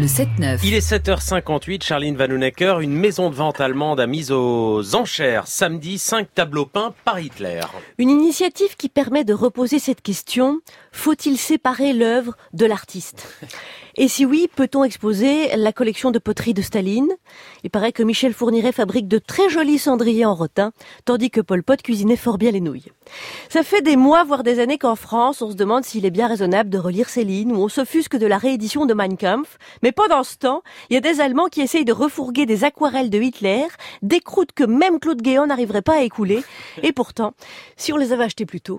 Le 7-9. Il est 7h58, Charline Vanhoenacker, une maison de vente allemande a mis aux enchères samedi 5 tableaux peints par Hitler. Une initiative qui permet de reposer cette question, faut-il séparer l'œuvre de l'artiste ? Et si oui, peut-on exposer la collection de poterie de Staline ? Il paraît que Michel Fourniret fabrique de très jolis cendriers en rotin, tandis que Pol Pot cuisinait fort bien les nouilles. Ça fait des mois, voire des années qu'en France, on se demande s'il est bien raisonnable de relire Céline, ou on s'offusque de la réédition de Mein Kampf. Mais pendant ce temps, il y a des Allemands qui essayent de refourguer des aquarelles de Hitler, des croûtes que même Claude Guéant n'arriverait pas à écouler. Et pourtant, si on les avait achetées plus tôt...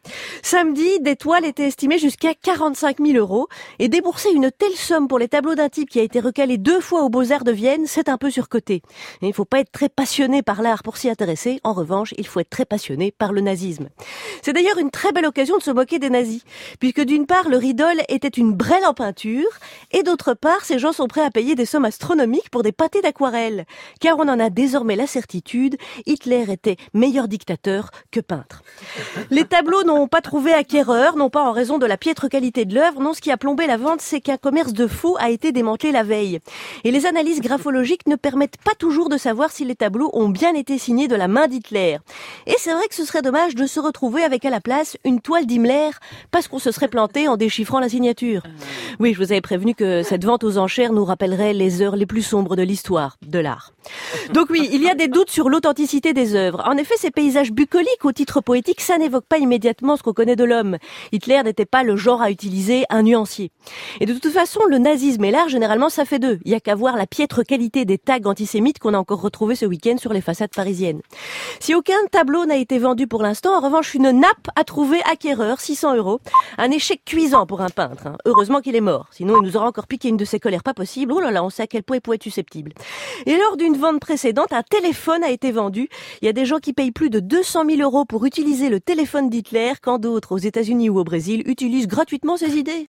Samedi, des toiles étaient estimées jusqu'à 45 000 € et débourser une telle somme pour les tableaux d'un type qui a été recalé 2 fois aux Beaux-Arts de Vienne, c'est un peu surcoté. Et il ne faut pas être très passionné par l'art pour s'y intéresser. En revanche, il faut être très passionné par le nazisme. C'est d'ailleurs une très belle occasion de se moquer des nazis, puisque d'une part, leur idole était une brêle en peinture, et d'autre part, ces gens sont prêts à payer des sommes astronomiques pour des pâtés d'aquarelle. Car on en a désormais la certitude, Hitler était meilleur dictateur que peintre. Les tableaux n'ont pas trouvé acquéreur, non pas en raison de la piètre qualité de l'œuvre, non, ce qui a plombé la vente, c'est qu'un commerce de faux a été démantelé la veille. Et les analyses graphologiques ne permettent pas toujours de savoir si les tableaux ont bien été signés de la main d'Hitler. Et c'est vrai que ce serait dommage de se retrouver avec à la place une toile d'Himmler, parce qu'on se serait planté en déchiffrant la signature. Oui, je vous avais prévenu que cette vente aux enchères nous rappellerait les heures les plus sombres de l'histoire de l'art. Donc oui, il y a des doutes sur l'authenticité des œuvres. En effet, ces paysages bucoliques au titre poétique, ça n'évoque pas immédiatement ce qu'on connaît de l'homme. Hitler n'était pas le genre à utiliser un nuancier. Et de toute façon, le nazisme et l'art, généralement, ça fait deux. Il y a qu'à voir la piètre qualité des tags antisémites qu'on a encore retrouvés ce week-end sur les façades parisiennes. Si aucun tableau n'a été vendu pour l'instant, en revanche, une nappe a trouvé acquéreur, 600 €. Un échec cuisant pour un peintre. Heureusement qu'il est mort. Sinon, il nous aura encore piqué une de ses colères pas possibles. Oh là là, on sait à quel point il pouvait être susceptible. Et lors d'une vente précédente, un téléphone a été vendu. Il y a des gens qui payent plus de 200 000 € pour utiliser le téléphone d'Hitler, quand d'autres, aux États-Unis ou au Brésil, utilisent gratuitement ces idées.